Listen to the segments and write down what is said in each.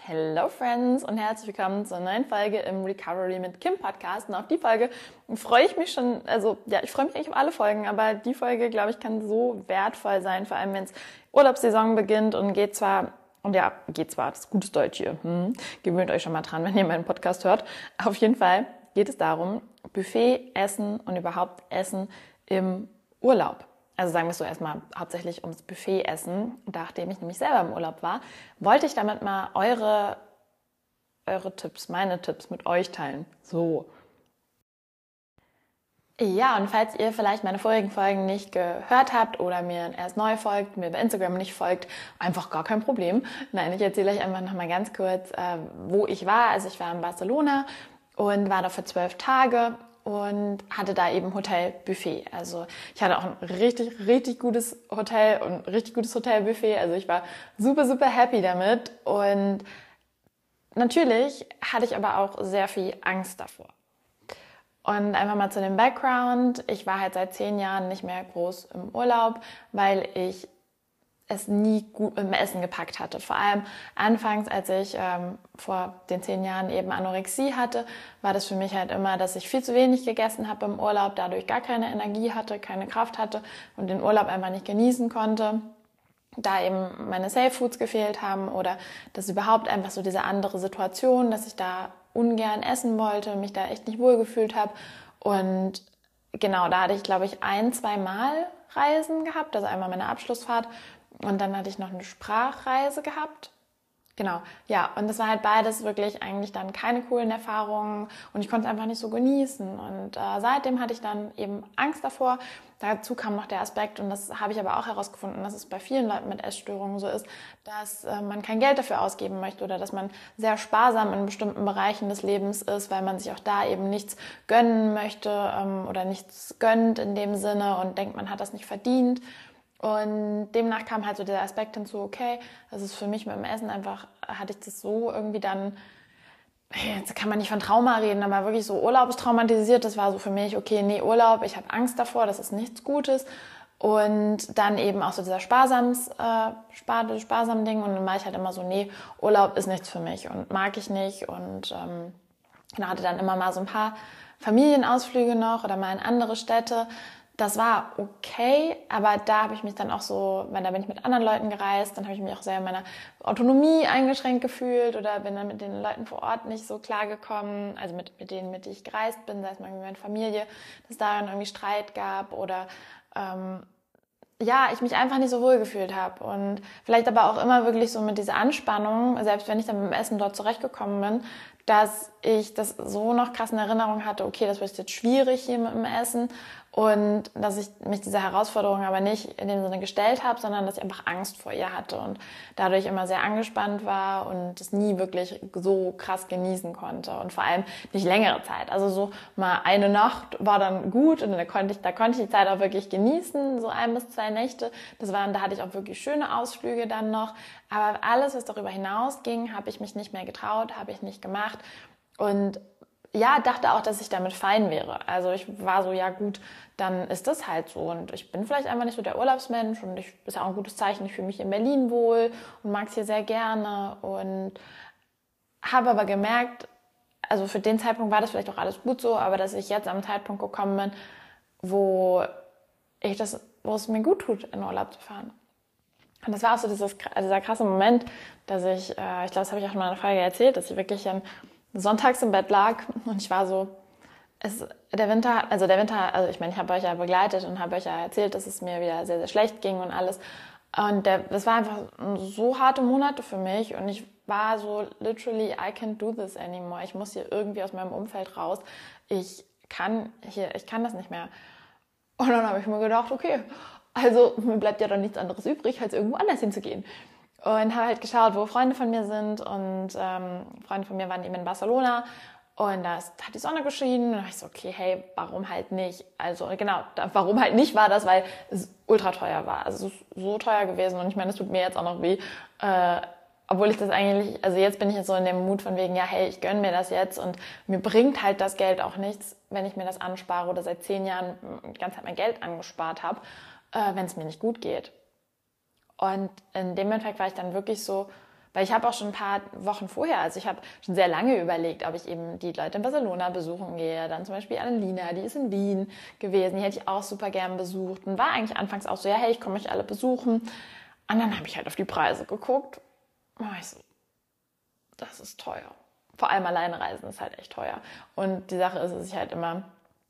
Hello Friends und herzlich willkommen zur neuen Folge im Recovery mit Kim Podcast. Und auf die Folge freue ich mich schon, ich freue mich eigentlich auf alle Folgen, aber die Folge, glaube ich, kann so wertvoll sein, vor allem wenn es Urlaubssaison beginnt und geht zwar, das ist gutes Deutsch hier, gewöhnt euch schon mal dran, wenn ihr meinen Podcast hört. Auf jeden Fall geht es darum, Buffet, Essen und überhaupt Essen im Urlaub. Also sagen wir es so erstmal hauptsächlich ums Buffet-Essen. Nachdem ich nämlich selber im Urlaub war, wollte ich damit mal eure Tipps, meine Tipps mit euch teilen. So. Ja, und falls ihr vielleicht meine vorigen Folgen nicht gehört habt oder mir erst neu folgt, mir bei Instagram nicht folgt, einfach gar kein Problem. Nein, ich erzähle euch einfach nochmal ganz kurz, wo ich war. Also ich war in Barcelona und war da für 12 Tage. Und hatte da eben Hotelbuffet. Also ich hatte auch ein richtig, richtig gutes Hotel und richtig gutes Hotelbuffet. Also ich war super, super happy damit. Und natürlich hatte ich aber auch sehr viel Angst davor. Und einfach mal zu dem Background. Ich war halt seit 10 Jahren nicht mehr groß im Urlaub, weil ich es nie gut mit dem Essen gepackt hatte. Vor allem anfangs, als ich vor den 10 Jahren eben Anorexie hatte, war das für mich halt immer, dass ich viel zu wenig gegessen habe im Urlaub, dadurch gar keine Energie hatte, keine Kraft hatte und den Urlaub einfach nicht genießen konnte. Da eben meine Safe Foods gefehlt haben oder dass überhaupt einfach so diese andere Situation, dass ich da ungern essen wollte, mich da echt nicht wohlgefühlt habe. Und genau, da hatte ich, glaube ich, 2 Mal Reisen gehabt, also einmal meine Abschlussfahrt und dann hatte ich noch eine Sprachreise gehabt. Genau, ja, und das war halt beides wirklich eigentlich dann keine coolen Erfahrungen und ich konnte es einfach nicht so genießen. Und seitdem hatte ich dann eben Angst davor. Dazu kam noch der Aspekt, und das habe ich aber auch herausgefunden, dass es bei vielen Leuten mit Essstörungen so ist, dass man kein Geld dafür ausgeben möchte oder dass man sehr sparsam in bestimmten Bereichen des Lebens ist, weil man sich auch da eben nichts gönnen möchte oder nichts gönnt in dem Sinne und denkt, man hat das nicht verdient. Und demnach kam halt so der Aspekt hinzu, okay, das ist für mich mit dem Essen einfach, hatte ich das so irgendwie dann, jetzt kann man nicht von Trauma reden, aber wirklich so urlaubstraumatisiert, das war so für mich, okay, nee, Urlaub, ich habe Angst davor, das ist nichts Gutes. Und dann eben auch so dieser sparsam Ding und dann war ich halt immer so, nee, Urlaub ist nichts für mich und mag ich nicht und hatte dann immer mal so ein paar Familienausflüge noch oder mal in andere Städte. Das war okay, aber da habe ich mich dann auch so, weil da bin ich mit anderen Leuten gereist, dann habe ich mich auch sehr in meiner Autonomie eingeschränkt gefühlt oder bin dann mit den Leuten vor Ort nicht so klargekommen, also mit denen, mit denen ich gereist bin, sei es mal mit meiner Familie, dass es da dann irgendwie Streit gab oder ich mich einfach nicht so wohl gefühlt habe und vielleicht aber auch immer wirklich so mit dieser Anspannung, selbst wenn ich dann mit dem Essen dort zurechtgekommen bin, dass ich das so noch krass in Erinnerung hatte, okay, das wird jetzt schwierig hier mit dem Essen und dass ich mich dieser Herausforderung aber nicht in dem Sinne gestellt habe, sondern dass ich einfach Angst vor ihr hatte und dadurch immer sehr angespannt war und es nie wirklich so krass genießen konnte und vor allem nicht längere Zeit. Also so mal eine Nacht war dann gut und da konnte ich die Zeit auch wirklich genießen, so 1 bis 2 Nächte. Da hatte ich auch wirklich schöne Ausflüge dann noch. Aber alles, was darüber hinausging, habe ich mich nicht mehr getraut, habe ich nicht gemacht und dachte auch, dass ich damit fein wäre. Also ich war so, ja gut, dann ist das halt so. Und ich bin vielleicht einfach nicht so der Urlaubsmensch und ist ja auch ein gutes Zeichen, ich fühle mich in Berlin wohl und mag es hier sehr gerne. Und habe aber gemerkt, also für den Zeitpunkt war das vielleicht auch alles gut so, aber dass ich jetzt am Zeitpunkt gekommen bin, wo es mir gut tut, in Urlaub zu fahren. Und das war auch so dieser krasse Moment, dass ich glaube, das habe ich auch schon mal in einer Folge erzählt, dass ich wirklich dann sonntags im Bett lag und ich war so, der Winter, ich meine, ich habe euch ja begleitet und habe euch ja erzählt, dass es mir wieder sehr, sehr schlecht ging und alles. Und das war einfach so harte Monate für mich und ich war so literally, I can't do this anymore. Ich muss hier irgendwie aus meinem Umfeld raus. Ich kann das nicht mehr. Und dann habe ich mir gedacht, okay, also mir bleibt ja dann nichts anderes übrig, als irgendwo anders hinzugehen. Und habe halt geschaut, wo Freunde von mir sind und Freunde von mir waren eben in Barcelona und da hat die Sonne geschienen und dann dachte ich so, okay, hey, warum halt nicht? Also genau, warum halt nicht war das, weil es ultra teuer war. Also es ist so teuer gewesen und ich meine, es tut mir jetzt auch noch weh, obwohl ich das eigentlich, also jetzt bin ich jetzt so in dem Mut von wegen, ja, hey, ich gönne mir das jetzt und mir bringt halt das Geld auch nichts, wenn ich mir das anspare oder seit 10 Jahren die ganze Zeit mein Geld angespart habe, wenn es mir nicht gut geht. Und in dem Endeffekt war ich dann wirklich so, Weil ich habe auch schon ein paar Wochen vorher, also ich habe schon sehr lange überlegt, ob ich eben die Leute in Barcelona besuchen gehe. Dann zum Beispiel Annalena, die ist in Wien gewesen, die hätte ich auch super gern besucht. Und war eigentlich anfangs auch so, ja, hey, ich komme euch alle besuchen. Und dann habe ich halt auf die Preise geguckt. Und ich so, das ist teuer. Vor allem Alleinreisen ist halt echt teuer. Und die Sache ist, dass ich halt immer,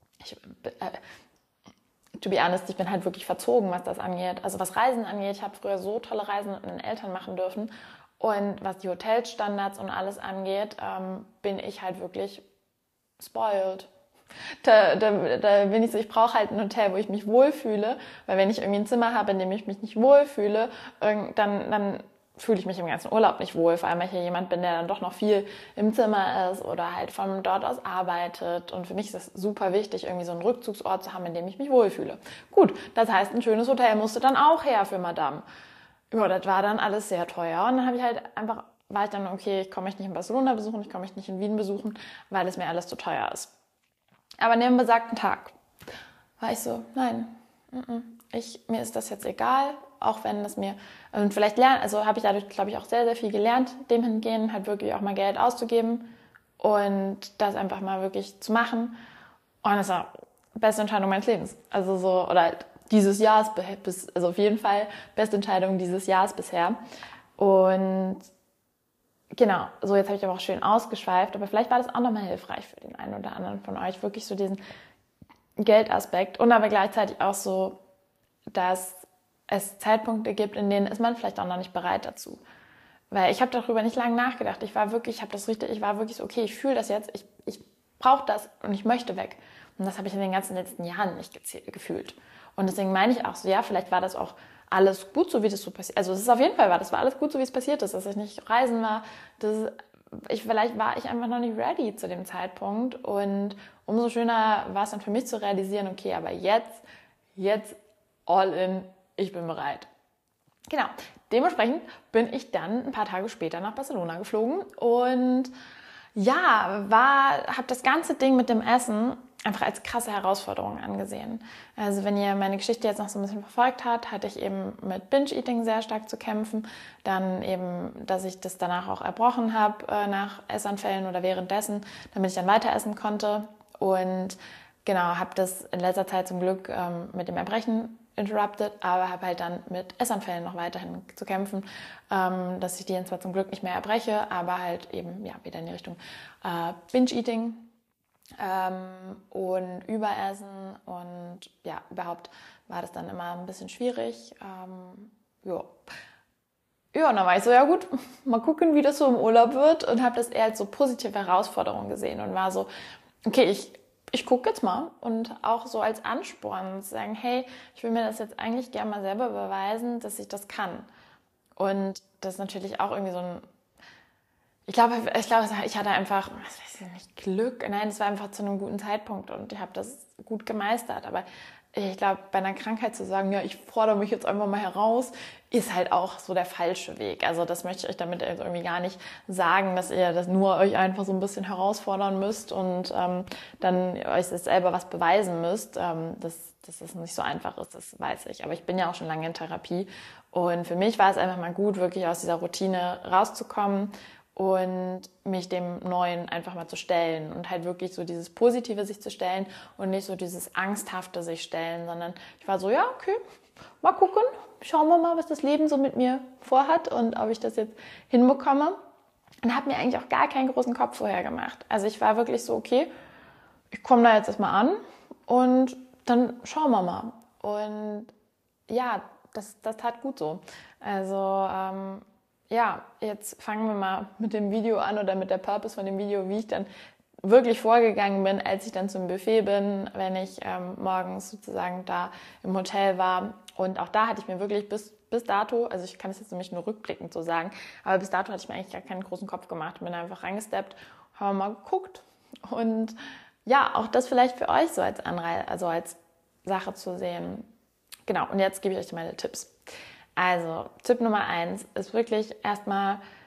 to be honest, ich bin halt wirklich verzogen, was das angeht. Also was Reisen angeht, ich habe früher so tolle Reisen mit meinen Eltern machen dürfen. Und was die Hotelstandards und alles angeht, bin ich halt wirklich spoiled. Da bin ich so, ich brauche halt ein Hotel, wo ich mich wohlfühle. Weil wenn ich irgendwie ein Zimmer habe, in dem ich mich nicht wohlfühle, dann fühle ich mich im ganzen Urlaub nicht wohl. Vor allem, weil ich ja jemand bin, der dann doch noch viel im Zimmer ist oder halt von dort aus arbeitet. Und für mich ist es super wichtig, irgendwie so einen Rückzugsort zu haben, in dem ich mich wohlfühle. Gut, das heißt, ein schönes Hotel musste dann auch her für Madame. Ja, das war dann alles sehr teuer. Und dann habe ich halt einfach, war ich dann, okay, ich komme mich nicht in Barcelona besuchen, ich komme mich nicht in Wien besuchen, weil es mir alles zu teuer ist. Aber an dem besagten Tag war ich so, nein, mir ist das jetzt egal, auch wenn das mir, und vielleicht habe ich dadurch, glaube ich, auch sehr, sehr viel gelernt, dem hingehen, halt wirklich auch mal Geld auszugeben und das einfach mal wirklich zu machen. Und das war die beste Entscheidung meines Lebens. Also so, oder halt dieses Jahres, also auf jeden Fall beste Entscheidung dieses Jahres bisher. Und genau, so jetzt habe ich aber auch schön ausgeschweift, aber vielleicht war das auch nochmal hilfreich für den einen oder anderen von euch, wirklich so diesen Geldaspekt und aber gleichzeitig auch so, dass es Zeitpunkte gibt, in denen ist man vielleicht auch noch nicht bereit dazu. Weil ich habe darüber nicht lange nachgedacht. Ich war wirklich so, okay, ich fühle das jetzt, ich brauche das und ich möchte weg. Und das habe ich in den ganzen letzten Jahren nicht gefühlt. Und deswegen meine ich auch so, ja, vielleicht war das auch alles gut, so wie das so passiert. Also es ist auf jeden Fall das war alles gut, so wie es passiert ist, dass ich nicht reisen war. Vielleicht war ich einfach noch nicht ready zu dem Zeitpunkt. Und umso schöner war es dann für mich zu realisieren, okay, aber jetzt all in, ich bin bereit. Genau, dementsprechend bin ich dann ein paar Tage später nach Barcelona geflogen und ja, habe das ganze Ding mit dem Essen einfach als krasse Herausforderung angesehen. Also wenn ihr meine Geschichte jetzt noch so ein bisschen verfolgt habt, hatte ich eben mit Binge-Eating sehr stark zu kämpfen. Dann eben, dass ich das danach auch erbrochen habe nach Essanfällen oder währenddessen, damit ich dann weiter essen konnte. Und genau, habe das in letzter Zeit zum Glück mit dem Erbrechen interrupted, aber habe halt dann mit Essanfällen noch weiterhin zu kämpfen, dass ich die zwar zum Glück nicht mehr erbreche, aber halt eben ja wieder in die Richtung Binge-Eating und Überessen und ja, überhaupt war das dann immer ein bisschen schwierig. Ja, und dann war ich so, ja gut, mal gucken, wie das so im Urlaub wird und habe das eher als so positive Herausforderung gesehen und war so, okay, ich gucke jetzt mal und auch so als Ansporn zu sagen, hey, ich will mir das jetzt eigentlich gerne mal selber beweisen, dass ich das kann. Und das ist natürlich auch irgendwie so ein, ich glaube, ich hatte einfach, was weiß ich nicht, Glück. Nein, es war einfach zu einem guten Zeitpunkt und ich habe das gut gemeistert. Aber ich glaube, bei einer Krankheit zu sagen, ja, ich fordere mich jetzt einfach mal heraus, ist halt auch so der falsche Weg. Also das möchte ich euch damit jetzt irgendwie gar nicht sagen, dass ihr das nur euch einfach so ein bisschen herausfordern müsst und dann euch jetzt selber was beweisen müsst. Dass es nicht so einfach ist, das weiß ich. Aber ich bin ja auch schon lange in Therapie und für mich war es einfach mal gut, wirklich aus dieser Routine rauszukommen und mich dem Neuen einfach mal zu stellen und halt wirklich so dieses Positive sich zu stellen und nicht so dieses Angsthafte sich stellen, sondern ich war so, ja, okay, mal gucken, schauen wir mal, was das Leben so mit mir vorhat und ob ich das jetzt hinbekomme. Und habe mir eigentlich auch gar keinen großen Kopf vorher gemacht. Also ich war wirklich so, okay, ich komme da jetzt erstmal an und dann schauen wir mal. Und ja, das tat gut so. Also ja, jetzt fangen wir mal mit dem Video an oder mit der Purpose von dem Video, wie ich dann wirklich vorgegangen bin, als ich dann zum Buffet bin, wenn ich morgens sozusagen da im Hotel war. Und auch da hatte ich mir wirklich bis dato, also ich kann es jetzt nämlich nur rückblickend so sagen, aber bis dato hatte ich mir eigentlich gar keinen großen Kopf gemacht. Bin einfach reingesteppt, haben mal geguckt. Und ja, auch das vielleicht für euch so als Anreiz, also als Sache zu sehen. Genau, und jetzt gebe ich euch meine Tipps. Also, Tipp Nummer 1 ist wirklich erstmal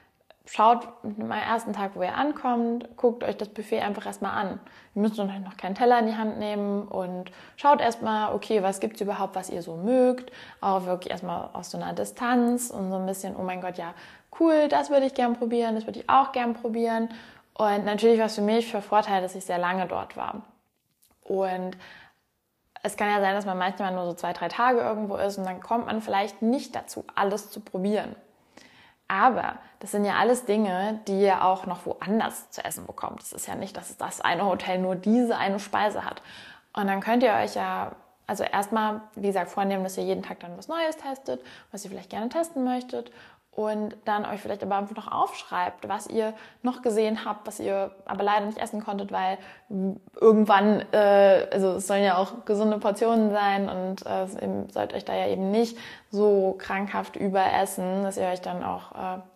schaut am ersten Tag, wo ihr ankommt, guckt euch das Buffet einfach erstmal an. Ihr müsst noch keinen Teller in die Hand nehmen und schaut erstmal, okay, was gibt's überhaupt, was ihr so mögt. Auch wirklich erstmal aus so einer Distanz und so ein bisschen, oh mein Gott, ja, cool, das würde ich gern probieren, das würde ich auch gern probieren. Und natürlich war es für mich für Vorteil, dass ich sehr lange dort war. Und es kann ja sein, dass man manchmal nur so 2-3 Tage irgendwo ist und dann kommt man vielleicht nicht dazu, alles zu probieren. Aber das sind ja alles Dinge, die ihr auch noch woanders zu essen bekommt. Es ist ja nicht, dass das eine Hotel nur diese eine Speise hat. Und dann könnt ihr euch ja, also erstmal, wie gesagt, vornehmen, dass ihr jeden Tag dann was Neues testet, was ihr vielleicht gerne testen möchtet. Und dann euch vielleicht aber einfach noch aufschreibt, was ihr noch gesehen habt, was ihr aber leider nicht essen konntet, weil irgendwann, also es sollen ja auch gesunde Portionen sein und ihr sollt euch da ja eben nicht so krankhaft überessen, dass ihr euch dann auch,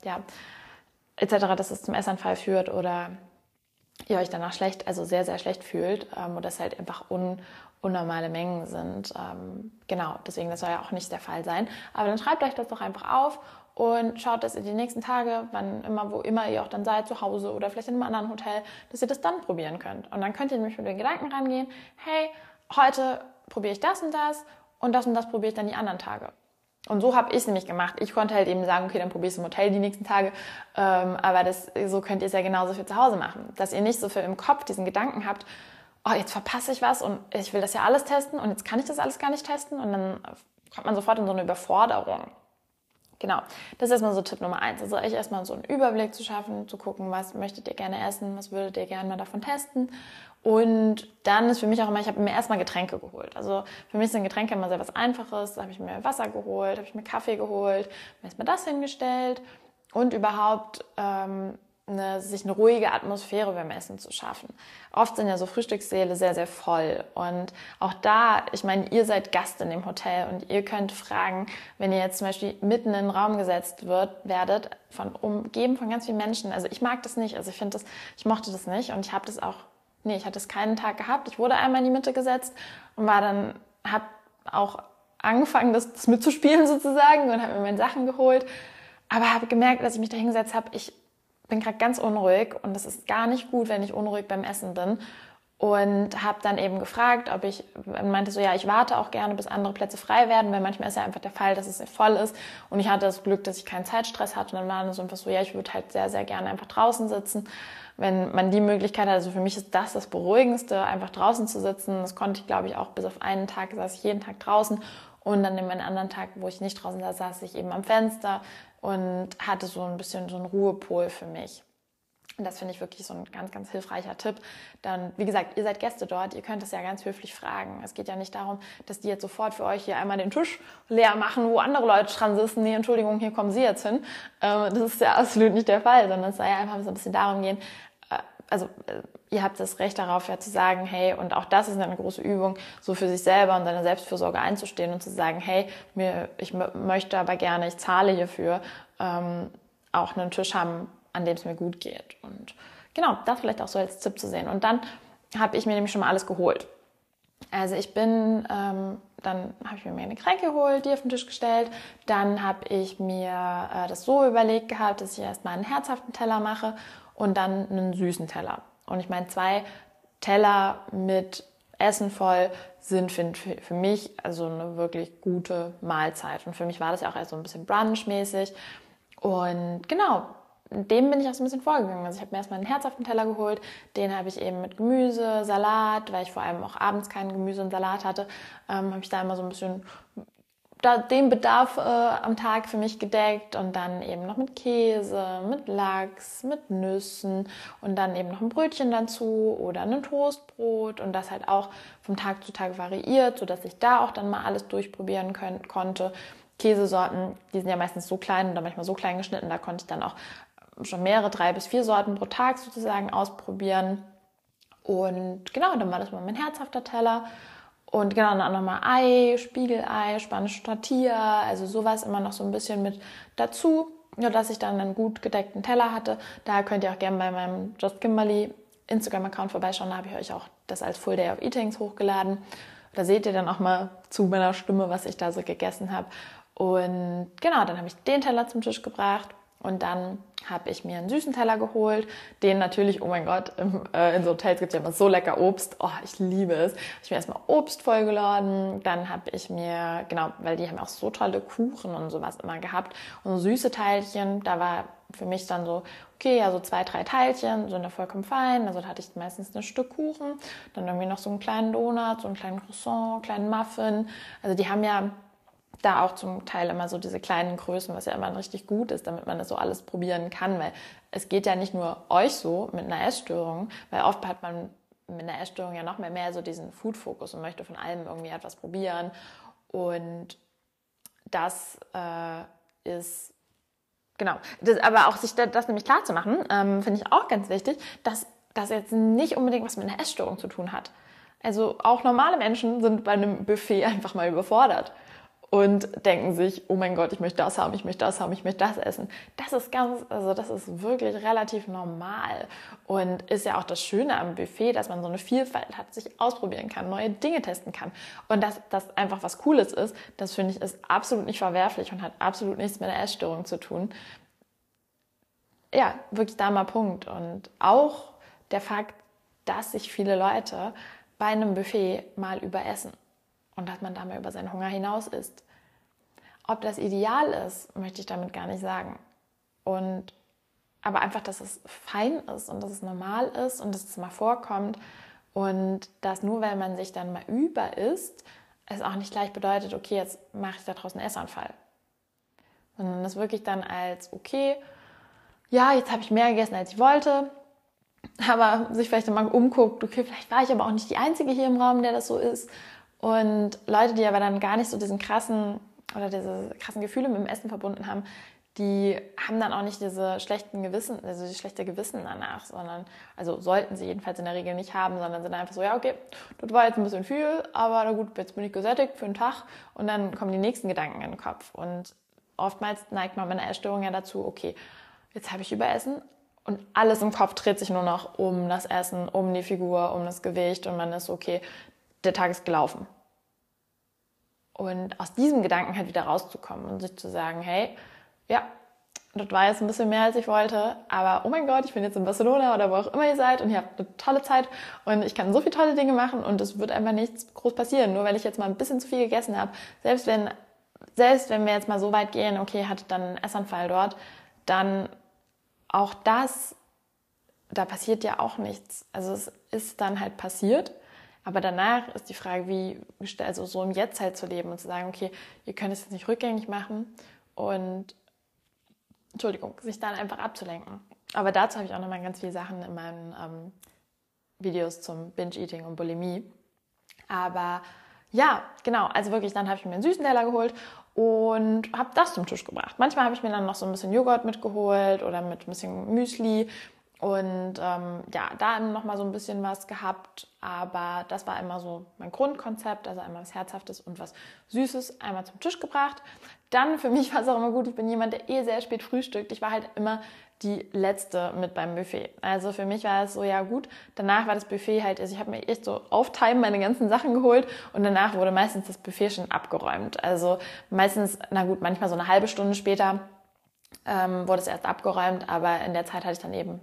etc., dass es zum Essanfall führt oder ihr euch danach schlecht, also sehr, sehr schlecht fühlt oder es halt einfach unnormale Mengen sind. Genau, deswegen, das soll ja auch nicht der Fall sein. Aber dann schreibt euch das doch einfach auf und schaut, dass ihr die nächsten Tage, wo immer ihr auch dann seid, zu Hause oder vielleicht in einem anderen Hotel, dass ihr das dann probieren könnt. Und dann könnt ihr nämlich mit den Gedanken rangehen, hey, heute probiere ich das und das probiere ich dann die anderen Tage. Und so habe ich es nämlich gemacht. Ich konnte halt eben sagen, okay, dann probiere ich es im Hotel die nächsten Tage. Aber so könnt ihr es ja genauso für zu Hause machen. Dass ihr nicht so für im Kopf diesen Gedanken habt, oh, jetzt verpasse ich was und ich will das ja alles testen und jetzt kann ich das alles gar nicht testen. Und dann kommt man sofort in so eine Überforderung. Genau, das ist erstmal so Tipp Nummer 1. Also euch erstmal so einen Überblick zu schaffen, zu gucken, was möchtet ihr gerne essen, was würdet ihr gerne mal davon testen. Und dann ist für mich auch immer, ich habe mir erstmal Getränke geholt. Also für mich sind Getränke immer sehr was Einfaches. Da habe ich mir Wasser geholt, habe ich mir Kaffee geholt, mir erstmal das hingestellt und überhaupt sich eine ruhige Atmosphäre beim Essen zu schaffen. Oft sind ja so Frühstückssäle sehr, sehr voll und auch da, ich meine, ihr seid Gast in dem Hotel und ihr könnt fragen, wenn ihr jetzt zum Beispiel mitten in den Raum gesetzt werdet, umgeben von ganz vielen Menschen. Also ich mag das nicht, also ich mochte das nicht und ich hatte es keinen Tag gehabt. Ich wurde einmal in die Mitte gesetzt und habe auch angefangen, das mitzuspielen sozusagen und habe mir meine Sachen geholt, aber habe gemerkt, als ich mich da hingesetzt habe, ich bin gerade ganz unruhig und das ist gar nicht gut, wenn ich unruhig beim Essen bin. Und habe dann eben gefragt, meinte so, ja, ich warte auch gerne, bis andere Plätze frei werden, weil manchmal ist ja einfach der Fall, dass es voll ist. Und ich hatte das Glück, dass ich keinen Zeitstress hatte. Und dann war das einfach so, ja, ich würde halt sehr, sehr gerne einfach draußen sitzen, wenn man die Möglichkeit hat. Also für mich ist das Beruhigendste, einfach draußen zu sitzen. Das konnte ich, glaube ich, auch bis auf einen Tag, saß ich jeden Tag draußen. Und dann in meinen anderen Tag, wo ich nicht draußen saß, saß ich eben am Fenster und hatte so ein bisschen so einen Ruhepol für mich. Und das finde ich wirklich so ein ganz, ganz hilfreicher Tipp. Dann, wie gesagt, ihr seid Gäste dort, ihr könnt das ja ganz höflich fragen. Es geht ja nicht darum, dass die jetzt sofort für euch hier einmal den Tisch leer machen, wo andere Leute dran sitzen. Nee, Entschuldigung, hier kommen Sie jetzt hin. Das ist ja absolut nicht der Fall, sondern es soll ja einfach so ein bisschen darum gehen, ihr habt das Recht darauf, ja zu sagen, hey, und auch das ist eine große Übung, so für sich selber und seine Selbstfürsorge einzustehen und zu sagen, hey, ich möchte aber gerne, ich zahle hierfür, auch einen Tisch haben, an dem es mir gut geht. Und genau, das vielleicht auch so als Tipp zu sehen. Und dann habe ich mir nämlich schon mal alles geholt. Also dann habe ich mir meine Getränke geholt, die auf den Tisch gestellt. Dann habe ich mir das so überlegt gehabt, dass ich erstmal einen herzhaften Teller mache und dann einen süßen Teller. Und ich meine, 2 Teller mit Essen voll sind für mich also eine wirklich gute Mahlzeit. Und für mich war das ja auch erst so ein bisschen brunchmäßig. Und genau, dem bin ich auch so ein bisschen vorgegangen. Also ich habe mir erstmal einen herzhaften Teller geholt, den habe ich eben mit Gemüse, Salat, weil ich vor allem auch abends kein Gemüse und Salat hatte, habe ich da immer so ein bisschen den Bedarf am Tag für mich gedeckt und dann eben noch mit Käse, mit Lachs, mit Nüssen und dann eben noch ein Brötchen dazu oder ein Toastbrot und das halt auch vom Tag zu Tag variiert, sodass ich da auch dann mal alles durchprobieren konnte. Käsesorten, die sind ja meistens so klein oder manchmal so klein geschnitten, da konnte ich dann auch schon mehrere, 3 bis 4 Sorten pro Tag sozusagen ausprobieren. Und genau, dann war das mal mein herzhafter Teller. Und genau, dann auch nochmal Ei, Spiegelei, spanische Tortilla, also sowas immer noch so ein bisschen mit dazu, nur dass ich dann einen gut gedeckten Teller hatte. Da könnt ihr auch gerne bei meinem Just Kimberly Instagram-Account vorbeischauen, da habe ich euch auch das als Full Day of Eatings hochgeladen. Da seht ihr dann auch mal zu meiner Stimme, was ich da so gegessen habe. Und genau, dann habe ich den Teller zum Tisch gebracht. Und dann habe ich mir einen süßen Teller geholt, den natürlich, oh mein Gott, in so Hotels gibt es ja immer so lecker Obst. Oh, ich liebe es. Ich mir erstmal Obst vollgeladen, dann habe ich mir, genau, weil die haben auch so tolle Kuchen und sowas immer gehabt und so süße Teilchen, da war für mich dann so, okay, also 2, 3 Teilchen sind da vollkommen fein. Also da hatte ich meistens ein Stück Kuchen, dann irgendwie noch so einen kleinen Donut, so einen kleinen Croissant, einen kleinen Muffin. Also die haben ja da auch zum Teil immer so diese kleinen Größen, was ja immer richtig gut ist, damit man das so alles probieren kann, weil es geht ja nicht nur euch so mit einer Essstörung, weil oft hat man mit einer Essstörung ja noch mehr so diesen Food-Fokus und möchte von allem irgendwie etwas probieren und das ist, genau, aber auch sich das nämlich klar zu machen, finde ich auch ganz wichtig, dass das jetzt nicht unbedingt was mit einer Essstörung zu tun hat. Also auch normale Menschen sind bei einem Buffet einfach mal überfordert und denken sich, oh mein Gott, ich möchte das haben, ich möchte das haben, ich möchte das essen. Das ist wirklich relativ normal und ist ja auch das Schöne am Buffet, dass man so eine Vielfalt hat, sich ausprobieren kann, neue Dinge testen kann und dass das einfach was Cooles ist, das finde ich ist absolut nicht verwerflich und hat absolut nichts mit einer Essstörung zu tun. Ja, wirklich da mal Punkt. Und auch der Fakt, dass sich viele Leute bei einem Buffet mal überessen und dass man da mal über seinen Hunger hinaus isst. Ob das ideal ist, möchte ich damit gar nicht sagen. Aber einfach, dass es fein ist und dass es normal ist und dass es mal vorkommt und dass nur, weil man sich dann mal über isst, es auch nicht gleich bedeutet, okay, jetzt mache ich da draußen einen Essanfall. Sondern das wirklich dann als, okay, ja, jetzt habe ich mehr gegessen, als ich wollte, aber sich vielleicht mal umguckt, okay, vielleicht war ich aber auch nicht die Einzige hier im Raum, der das so ist. Und Leute, die aber dann gar nicht so diese krassen Gefühle mit dem Essen verbunden haben, die haben dann auch nicht diese schlechten Gewissen, also die schlechte Gewissen danach, sondern, also sollten sie jedenfalls in der Regel nicht haben, sondern sind einfach so, ja, okay, das war jetzt ein bisschen viel, aber na gut, jetzt bin ich gesättigt für einen Tag und dann kommen die nächsten Gedanken in den Kopf. Und oftmals neigt man mit einer Essstörung ja dazu, okay, jetzt habe ich überessen und alles im Kopf dreht sich nur noch um das Essen, um die Figur, um das Gewicht und man ist okay, der Tag ist gelaufen. Und aus diesem Gedanken halt wieder rauszukommen und sich zu sagen, hey, ja, das war jetzt ein bisschen mehr, als ich wollte, aber oh mein Gott, ich bin jetzt in Barcelona oder wo auch immer ihr seid und ihr habt eine tolle Zeit und ich kann so viele tolle Dinge machen und es wird einfach nichts groß passieren, nur weil ich jetzt mal ein bisschen zu viel gegessen habe. Selbst wenn wir jetzt mal so weit gehen, okay, hattet dann einen Essanfall dort, dann auch das, da passiert ja auch nichts. Also es ist dann halt passiert, aber danach ist die Frage, also so im Jetzt halt zu leben und zu sagen, okay, ihr könnt es jetzt nicht rückgängig machen und, sich dann einfach abzulenken. Aber dazu habe ich auch nochmal ganz viele Sachen in meinen Videos zum Binge-Eating und Bulimie. Aber ja, genau, also wirklich, dann habe ich mir einen süßen Teller geholt und habe das zum Tisch gebracht. Manchmal habe ich mir dann noch so ein bisschen Joghurt mitgeholt oder mit ein bisschen Müsli und da noch mal so ein bisschen was gehabt, aber das war immer so mein Grundkonzept, also einmal was Herzhaftes und was Süßes einmal zum Tisch gebracht. Dann für mich war es auch immer gut, ich bin jemand, der sehr spät frühstückt. Ich war halt immer die Letzte mit beim Buffet. Also für mich war es so, ja gut, danach war das Buffet halt, also ich habe mir echt so auf Time meine ganzen Sachen geholt und danach wurde meistens das Buffet schon abgeräumt. Also meistens, na gut, manchmal so eine halbe Stunde später wurde es erst abgeräumt, aber in der Zeit war ich dann eben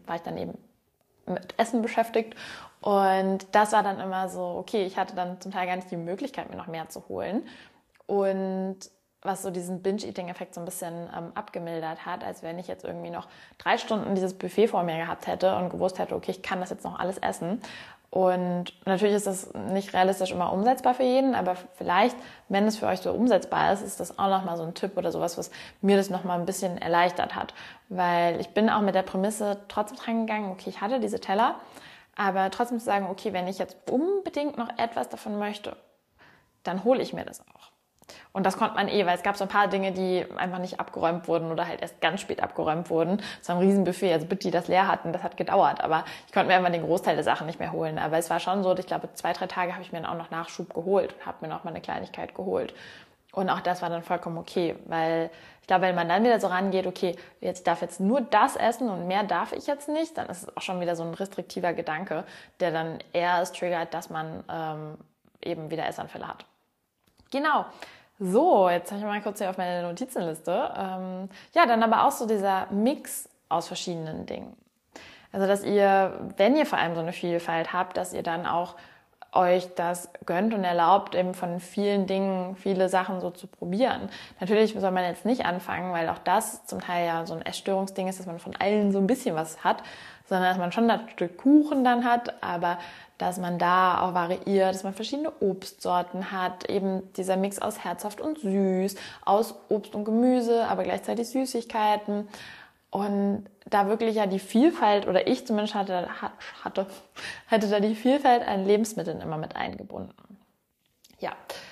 mit Essen beschäftigt und das war dann immer so, okay, ich hatte dann zum Teil gar nicht die Möglichkeit, mir noch mehr zu holen und was so diesen Binge-Eating-Effekt so ein bisschen abgemildert hat, als wenn ich jetzt irgendwie noch 3 Stunden dieses Buffet vor mir gehabt hätte und gewusst hätte, okay, ich kann das jetzt noch alles essen. Und natürlich ist das nicht realistisch immer umsetzbar für jeden, aber vielleicht, wenn es für euch so umsetzbar ist, ist das auch nochmal so ein Tipp oder sowas, was mir das nochmal ein bisschen erleichtert hat. Weil ich bin auch mit der Prämisse trotzdem dran gegangen, okay, ich hatte diese Teller, aber trotzdem zu sagen, okay, wenn ich jetzt unbedingt noch etwas davon möchte, dann hole ich mir das auch. Und das konnte man weil es gab so ein paar Dinge, die einfach nicht abgeräumt wurden oder halt erst ganz spät abgeräumt wurden. So ein Riesenbuffet, also bis die das leer hatten, das hat gedauert. Aber ich konnte mir einfach den Großteil der Sachen nicht mehr holen. Aber es war schon so, ich glaube, 2, 3 Tage habe ich mir dann auch noch Nachschub geholt und habe mir noch mal eine Kleinigkeit geholt. Und auch das war dann vollkommen okay, weil ich glaube, wenn man dann wieder so rangeht, okay, ich darf jetzt nur das essen und mehr darf ich jetzt nicht, dann ist es auch schon wieder so ein restriktiver Gedanke, der dann eher es triggert, dass man eben wieder Essanfälle hat. Genau. So, jetzt habe ich mal kurz hier auf meine Notizenliste. Ja, dann aber auch so dieser Mix aus verschiedenen Dingen. Also, dass ihr, wenn ihr vor allem so eine Vielfalt habt, dass ihr dann auch euch das gönnt und erlaubt, eben von vielen Dingen, viele Sachen so zu probieren. Natürlich soll man jetzt nicht anfangen, weil auch das zum Teil ja so ein Essstörungsding ist, dass man von allen so ein bisschen was hat, sondern dass man schon das Stück Kuchen dann hat, aber dass man da auch variiert, dass man verschiedene Obstsorten hat, eben dieser Mix aus herzhaft und süß, aus Obst und Gemüse, aber gleichzeitig Süßigkeiten. Und da wirklich ja die Vielfalt, oder ich zumindest hatte da die Vielfalt an Lebensmitteln immer mit eingebunden. Ja,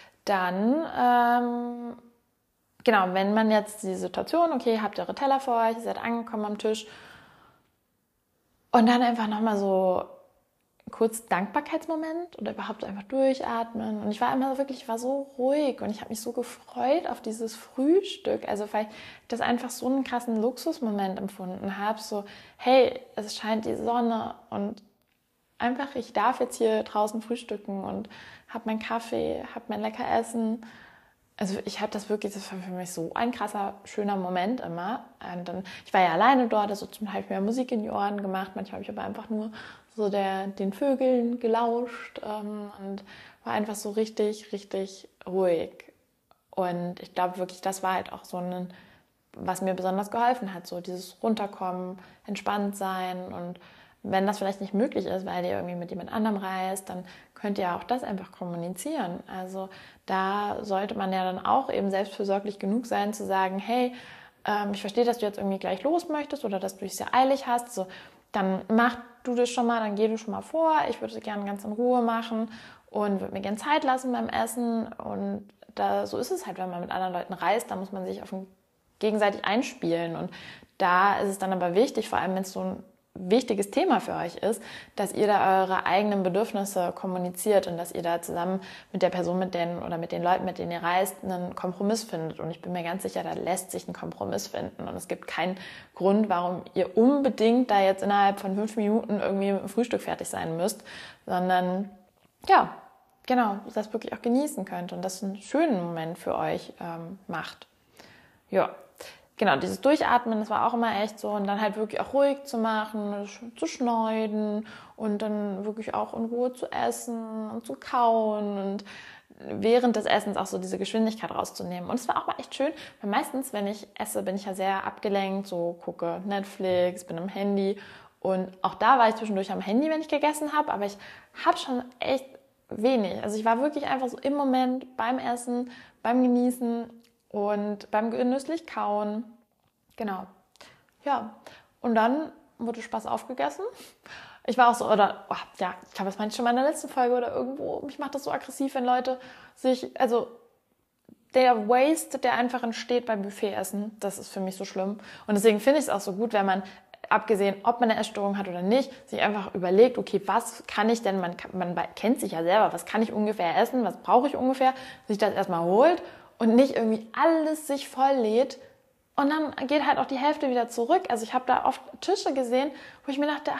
dann, genau, wenn man jetzt die Situation, okay, habt ihr eure Teller vor euch, ihr seid angekommen am Tisch und dann einfach nochmal so kurz Dankbarkeitsmoment oder überhaupt einfach durchatmen. Und ich war immer wirklich, ich war so ruhig und ich habe mich so gefreut auf dieses Frühstück. Also weil ich das einfach so einen krassen Luxusmoment empfunden habe. So, hey, es scheint die Sonne und einfach, ich darf jetzt hier draußen frühstücken und habe meinen Kaffee, habe mein lecker Essen. Also ich habe das wirklich, das war für mich so ein krasser, schöner Moment immer. Und dann, ich war ja alleine dort, also zum Teil habe ich mir Musik in die Ohren gemacht, manchmal habe ich aber einfach nur so den Vögeln gelauscht und war einfach so richtig, richtig ruhig. Und ich glaube wirklich, das war halt auch so was mir besonders geholfen hat, so dieses Runterkommen, entspannt sein. Und wenn das vielleicht nicht möglich ist, weil ihr irgendwie mit jemand anderem reist, dann könnt ihr auch das einfach kommunizieren. Also da sollte man ja dann auch eben selbstfürsorglich genug sein, zu sagen, hey, ich verstehe, dass du jetzt irgendwie gleich los möchtest oder dass du es sehr eilig hast. So, dann mach du das schon mal, dann geh du schon mal vor. Ich würde es gerne ganz in Ruhe machen und würde mir gerne Zeit lassen beim Essen. Und so ist es halt, wenn man mit anderen Leuten reist, da muss man sich gegenseitig einspielen. Und da ist es dann aber wichtig, vor allem wenn es so ein wichtiges Thema für euch ist, dass ihr da eure eigenen Bedürfnisse kommuniziert und dass ihr da zusammen mit der Person, mit den Leuten, mit denen ihr reist, einen Kompromiss findet. Und ich bin mir ganz sicher, da lässt sich ein Kompromiss finden. Und es gibt keinen Grund, warum ihr unbedingt da jetzt innerhalb von 5 Minuten irgendwie mit dem Frühstück fertig sein müsst, sondern ja, genau, das wirklich auch genießen könnt und das einen schönen Moment für euch macht. Ja. Genau, dieses Durchatmen, das war auch immer echt so und dann halt wirklich auch ruhig zu machen, zu schneiden und dann wirklich auch in Ruhe zu essen und zu kauen und während des Essens auch so diese Geschwindigkeit rauszunehmen. Und es war auch mal echt schön, weil meistens, wenn ich esse, bin ich ja sehr abgelenkt, so gucke Netflix, bin am Handy und auch da war ich zwischendurch am Handy, wenn ich gegessen habe, aber ich habe schon echt wenig. Also ich war wirklich einfach so im Moment beim Essen, beim Genießen und beim genüsslich kauen. Genau. Ja. Und dann wurde Spaß aufgegessen. Ich war auch so, ich glaube, das meinte ich schon mal in der letzten Folge oder irgendwo. Mich macht das so aggressiv, wenn Leute der Waste, der einfach entsteht beim Buffetessen, das ist für mich so schlimm. Und deswegen finde ich es auch so gut, wenn man, abgesehen, ob man eine Essstörung hat oder nicht, sich einfach überlegt, okay, was kann ich denn, man kennt sich ja selber, was kann ich ungefähr essen, was brauche ich ungefähr, sich das erstmal holt und nicht irgendwie alles sich volllädt und dann geht halt auch die Hälfte wieder zurück. Also ich habe da oft Tische gesehen, wo ich mir dachte,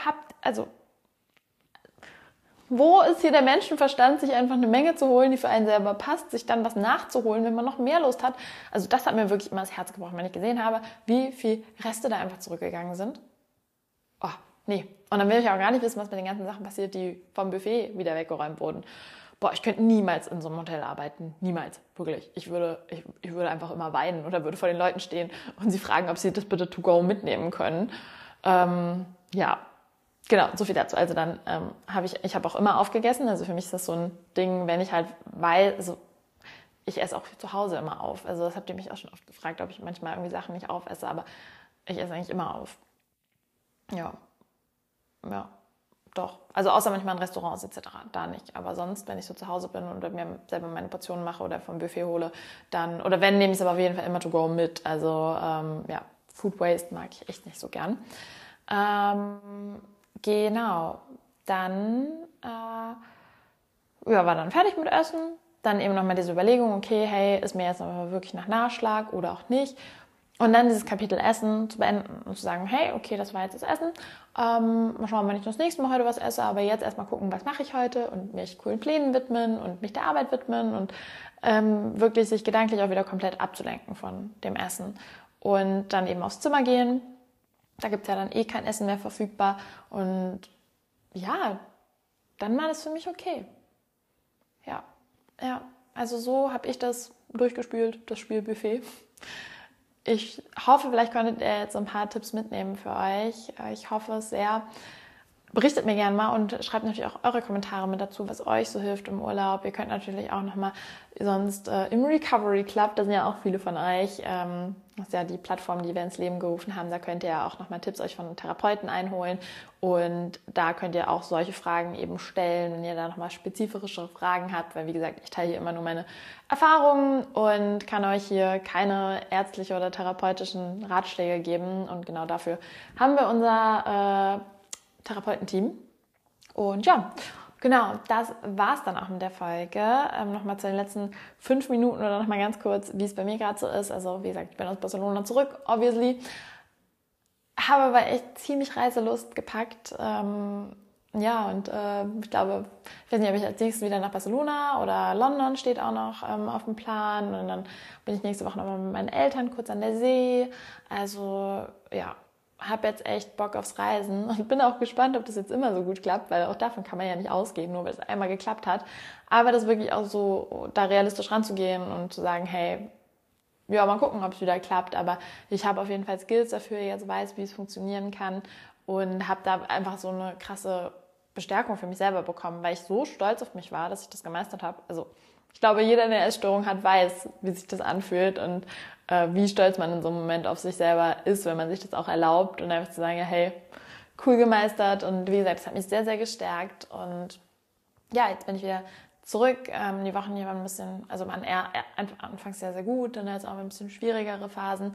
wo ist hier der Menschenverstand, sich einfach eine Menge zu holen, die für einen selber passt, sich dann was nachzuholen, wenn man noch mehr Lust hat. Also das hat mir wirklich immer das Herz gebrochen, wenn ich gesehen habe, wie viel Reste da einfach zurückgegangen sind. Oh, nee. Und dann will ich auch gar nicht wissen, was mit den ganzen Sachen passiert, die vom Buffet wieder weggeräumt wurden. Boah, ich könnte niemals in so einem Hotel arbeiten. Niemals. Wirklich. Ich würde einfach immer weinen oder würde vor den Leuten stehen und sie fragen, ob sie das bitte to go mitnehmen können. Ja, genau, so viel dazu. Also dann ich habe auch immer aufgegessen. Also für mich ist das so ein Ding, wenn ich halt ich esse auch zu Hause immer auf. Also das habt ihr mich auch schon oft gefragt, ob ich manchmal irgendwie Sachen nicht aufesse, aber ich esse eigentlich immer auf. Ja. Ja. Doch. Also außer manchmal in Restaurants etc. Da nicht. Aber sonst, wenn ich so zu Hause bin und mir selber meine Portionen mache oder vom Buffet hole, oder wenn, nehme ich es aber auf jeden Fall immer to go mit. Also Food Waste mag ich echt nicht so gern. Genau. Dann war dann fertig mit Essen. Dann eben nochmal diese Überlegung, okay, hey, ist mir jetzt aber wirklich nach Nachschlag oder auch nicht. Und dann dieses Kapitel Essen zu beenden und zu sagen, hey, okay, das war jetzt das Essen. Mal schauen, wenn ich das nächste Mal heute was esse, aber jetzt erstmal gucken, was mache ich heute und mich coolen Plänen widmen und mich der Arbeit widmen und wirklich sich gedanklich auch wieder komplett abzulenken von dem Essen. Und dann eben aufs Zimmer gehen. Da gibt es ja dann eh kein Essen mehr verfügbar. Und ja, dann war das für mich okay. Ja, also so habe ich das durchgespült, das Spielbuffet. Ich hoffe, vielleicht konntet ihr jetzt so ein paar Tipps mitnehmen für euch. Ich hoffe es sehr. Berichtet mir gerne mal und schreibt natürlich auch eure Kommentare mit dazu, was euch so hilft im Urlaub. Ihr könnt natürlich auch nochmal sonst im Recovery Club, da sind ja auch viele von euch, das ist ja die Plattform, die wir ins Leben gerufen haben, da könnt ihr ja auch nochmal Tipps euch von Therapeuten einholen und da könnt ihr auch solche Fragen eben stellen, wenn ihr da nochmal spezifischere Fragen habt, weil wie gesagt, ich teile hier immer nur meine Erfahrungen und kann euch hier keine ärztliche oder therapeutischen Ratschläge geben und genau dafür haben wir unser Therapeutenteam. Und ja, genau, das war's dann auch mit der Folge. Nochmal zu den letzten 5 Minuten oder nochmal ganz kurz, wie es bei mir gerade so ist. Also wie gesagt, ich bin aus Barcelona zurück, obviously. Habe aber echt ziemlich Reiselust gepackt. Ich glaube, ich weiß nicht, ob ich als nächstes wieder nach Barcelona oder London steht auch noch auf dem Plan. Und dann bin ich nächste Woche nochmal mit meinen Eltern kurz an der See. Also ja, habe jetzt echt Bock aufs Reisen und bin auch gespannt, ob das jetzt immer so gut klappt, weil auch davon kann man ja nicht ausgehen, nur weil es einmal geklappt hat. Aber das wirklich auch so, da realistisch ranzugehen und zu sagen, hey, ja, mal gucken, ob es wieder klappt. Aber ich habe auf jeden Fall Skills dafür, jetzt weiß, wie es funktionieren kann und habe da einfach so eine krasse Bestärkung für mich selber bekommen, weil ich so stolz auf mich war, dass ich das gemeistert habe. Also ich glaube, jeder, der eine Essstörung hat, weiß, wie sich das anfühlt und wie stolz man in so einem Moment auf sich selber ist, wenn man sich das auch erlaubt und einfach zu sagen, ja, hey, cool gemeistert. Und wie gesagt, das hat mich sehr, sehr gestärkt. Und ja, jetzt bin ich wieder zurück. Die Wochen hier waren ein bisschen, also waren eher anfangs sehr, sehr gut, dann jetzt auch ein bisschen schwierigere Phasen.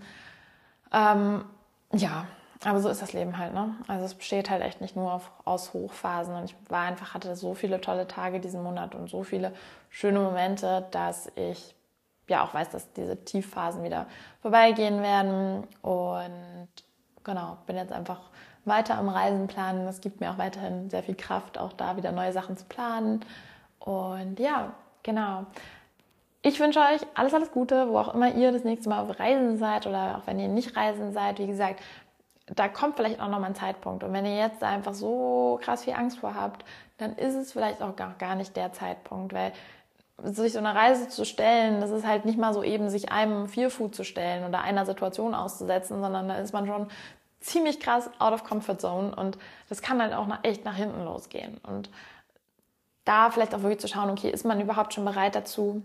Ja, aber so ist das Leben halt, ne? Also es besteht halt echt nicht nur aus Hochphasen und ich hatte so viele tolle Tage diesen Monat und so viele schöne Momente, dass ich ja auch weiß, dass diese Tiefphasen wieder vorbeigehen werden und genau, bin jetzt einfach weiter am Reisen planen. Das gibt mir auch weiterhin sehr viel Kraft, auch da wieder neue Sachen zu planen und ja, genau. Ich wünsche euch alles, alles Gute, wo auch immer ihr das nächste Mal auf Reisen seid oder auch wenn ihr nicht reisen seid. Wie gesagt, da kommt vielleicht auch nochmal ein Zeitpunkt. Und wenn ihr jetzt da einfach so krass viel Angst vor habt, dann ist es vielleicht auch gar nicht der Zeitpunkt, weil sich so eine Reise zu stellen, das ist halt nicht mal so eben, sich einem Fearfood zu stellen oder einer Situation auszusetzen, sondern da ist man schon ziemlich krass out of comfort zone und das kann halt auch echt nach hinten losgehen. Und da vielleicht auch wirklich zu schauen, okay, ist man überhaupt schon bereit dazu?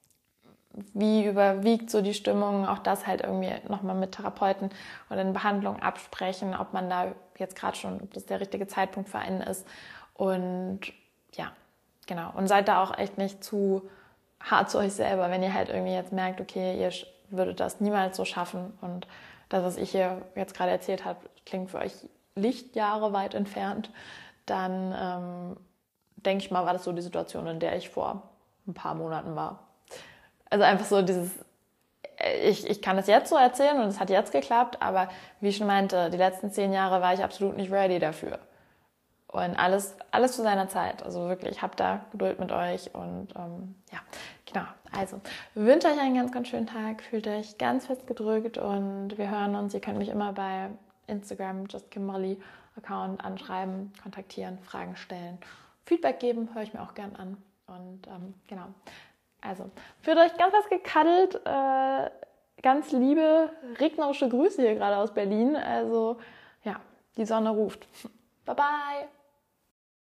Wie überwiegt so die Stimmung? Auch das halt irgendwie nochmal mit Therapeuten oder in Behandlung absprechen, ob man da jetzt gerade schon, ob das der richtige Zeitpunkt für einen ist. Und ja, genau. Und seid da auch echt nicht zu hart zu euch selber, wenn ihr halt irgendwie jetzt merkt, okay, ihr würdet das niemals so schaffen. Und das, was ich hier jetzt gerade erzählt habe, klingt für euch Lichtjahre weit entfernt. Dann denke ich mal, war das so die Situation, in der ich vor ein paar Monaten war. Also einfach so dieses, ich kann es jetzt so erzählen und es hat jetzt geklappt, aber wie ich schon meinte, die letzten 10 Jahre war ich absolut nicht ready dafür. Und alles zu seiner Zeit. Also wirklich, habt da Geduld mit euch und ja, genau. Also, wünsche euch einen ganz, ganz schönen Tag. Fühlt euch ganz fest gedrückt und wir hören uns. Ihr könnt mich immer bei Instagram, JustKimberly Account anschreiben, kontaktieren, Fragen stellen, Feedback geben, höre ich mir auch gern an. Und genau. Also, fühlt euch ganz was gekaddelt. Ganz liebe, regnerische Grüße hier gerade aus Berlin. Also, ja, die Sonne ruft. Bye bye!